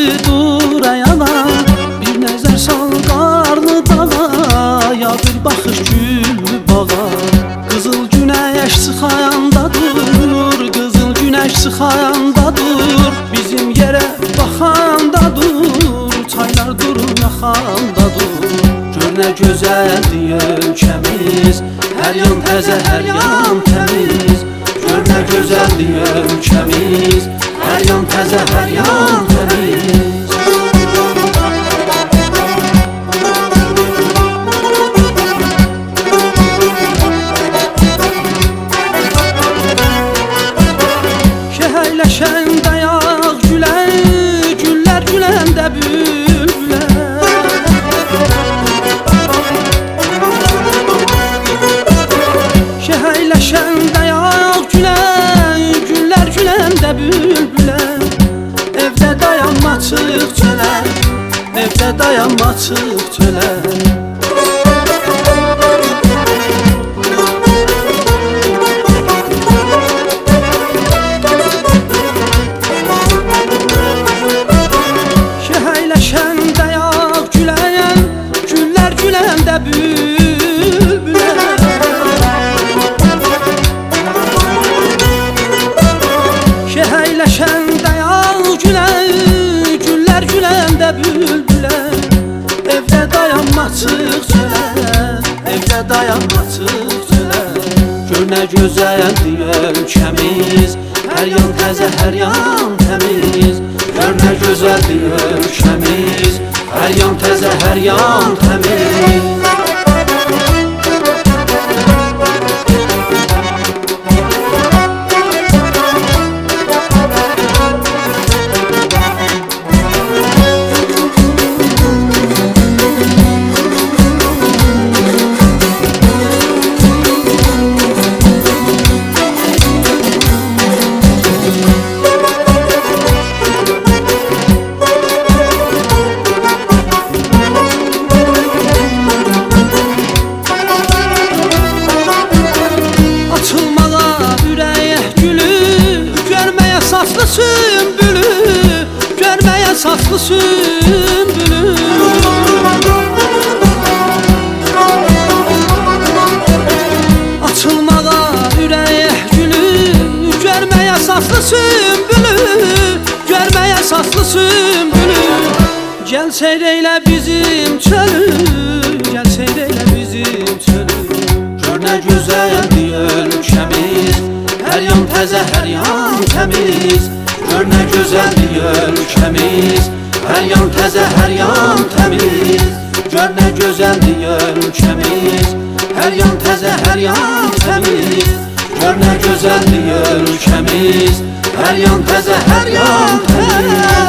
dur ayana, bir nəzər sal qarlı dağa, ya bir baxış gül bağa. Qızıl günəş çıxayanda dur, qızıl günəş çıxayanda dur, bizim yerə baxanda dur, çaylar durur yaxanda dur. Gör nə gözəldir ölkəmiz, hər yan təzə, hər yan təmiz. Gör nə gözəldir ölkəmiz, hər yan təzə, hər yan təmiz. Şəhərləşəndə yağ gülər, güllər güləndə bülbülər. Şəhərləşəndə yağ gülər, güllər güləndə bülbülər. Evdə dayanma çıx çölə, evdə dayanma çıx çölə. Şəhərləşəndə yağ gülər, güllər güləndə bülbülər. Şəhərləşəndə yağ gülər, güllər güləndə bülbülər. Evdə dayanma çıx çölə, evdə dayanma çıx çölə. Gör nə gözəldir ölkəmiz, hər yan təzə, hər yan təmiz. Gör nə gözəldir ölkəmiz, hər yan təzə, hər yan təmiz. Saslı sümbülü, görməyə saslı sümbülü. Açılmağa ürək gülü, görməyə saslı sümbülü, görməyə saslı sümbülü. Gəl seyr eylə bizim çölü, gəl seyr eylə bizim çölü. Gör nə gözəldir ölkəmiz, hər yan təzə, hər yan təmiz. Gör nə gözəldir ölkəmiz, hər yan təzə, hər yan təmiz. Gör nə gözəldir ölkəmiz, hər yan təzə, hər yan təmiz. Gör nə gözəldir ölkəmiz, hər yan təzə, hər yan təmiz.